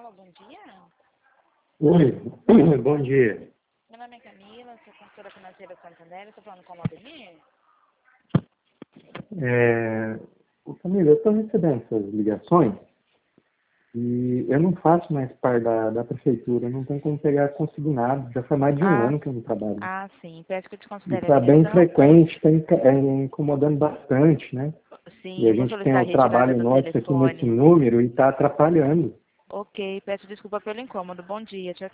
Alô, bom dia. Oi, bom dia. Meu nome é Camila, sou consultora financeira Santander, estou falando com o Valdemir. Camila, eu estou recebendo essas ligações e eu não faço mais parte da prefeitura, eu não tenho como pegar consignado, já faz mais de um ano que eu não trabalho. Sim, peço que eu E desconsidere a está bem ligação. frequente, está incomodando bastante, né? Sim, E a eu vou gente tem solicitar a o retirada trabalho do nosso aqui nesse telefone. número e está atrapalhando. Ok, peço desculpa pelo incômodo. Bom dia, tchau,